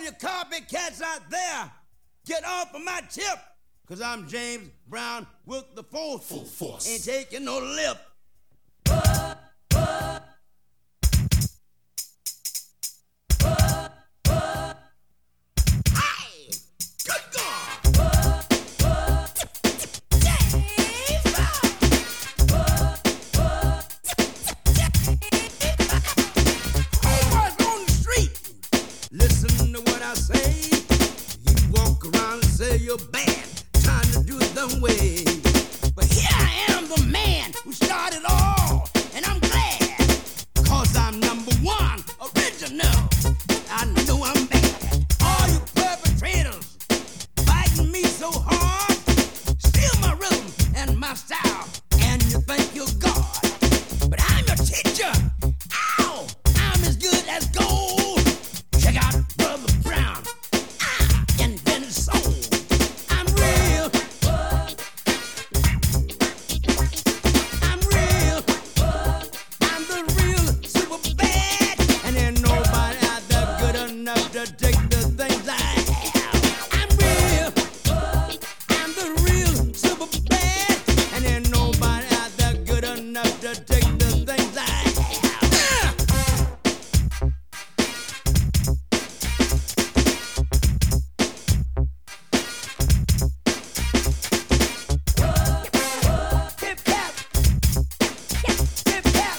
you copycats out there, get off of my tip, cause I'm James Brown with the force. Full force. Ain't taking no lip. Hey, good God. Homeboys on the street, listen to what I say. You walk around and say you're bad, trying to do it the way. But here I am, the man who started all, and I'm glad, cause I'm number one, original. I know I'm bad. All you perpetrators fighting me so hard, steal my rhythm and my style, and you think you're God. But I'm your teacher. Ow! I'm as good as gold. Check out Brother Brown. I invented soul. I'm real. I'm real. I'm the real super bad. And ain't nobody out there good enough to take the things I have. I'm real. I'm the real super bad. And ain't nobody out there good enough to take the things I have. Hip hop. Hip hop.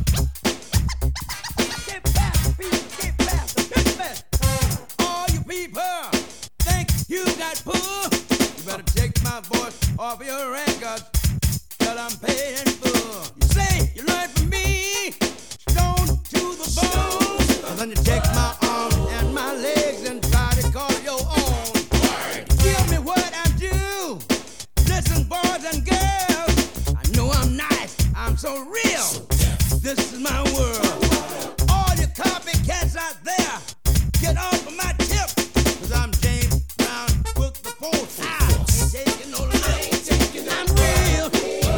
Hip hop. Hip hop. All you people think you got pull. You better take my voice off your records till I'm paid in full. You say you learned from me, stone to the bone. And then you take my arms and my legs and try to call it your own. Give me what I do. Listen, boys and girls, I know I'm nice, I'm so real. This is my world. All you copycats out there, get off of my tip, cause I'm James Brown with the force. I ain't taking no lip. I'm real.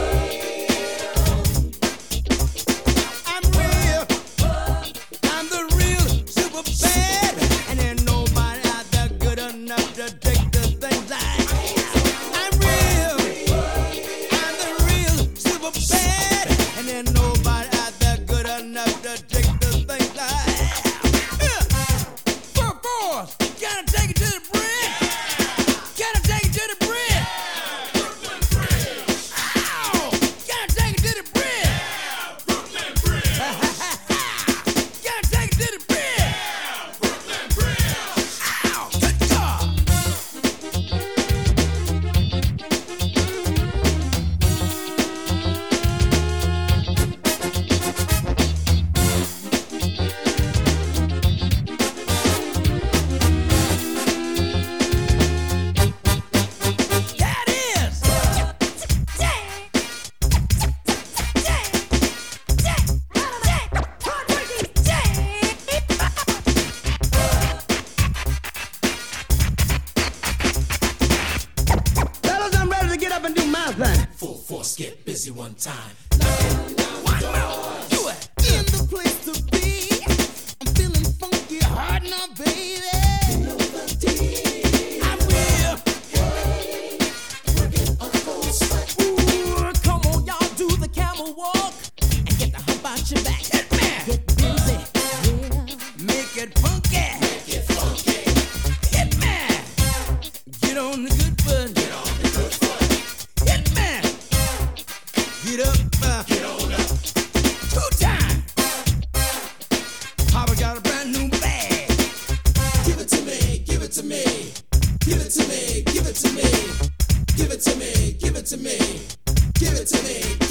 I'm real. I'm the real super bad. And ain't nobody out there good enough to take the things I have. I'm real. I'm the real super bad. And ain't nobody out there good enough to take the things I have. For force, gotta take it to the bridge. Gotta take it to the bridge. Ow! Gotta take it to the bridge. Gotta take it to the bridge. Ow! Good God! That is. Fellas, I'm ready to get up and do my thing. Full force, get busy one time. One more. Do it. In the place to be. I'm feeling funky hard now, baby. I'm real. Ooh, come on, y'all, do the camel walk and get the hump out your back. Hit me. Get busy, yeah. Make it funky. Hit me. Get on the good foot. Hit me. Get up. Get on up. 2 times. Papa got a brand new bag. Give it to me, give it to me. Give it to me, give it to me. Give it to me, give it to me. Give it to me,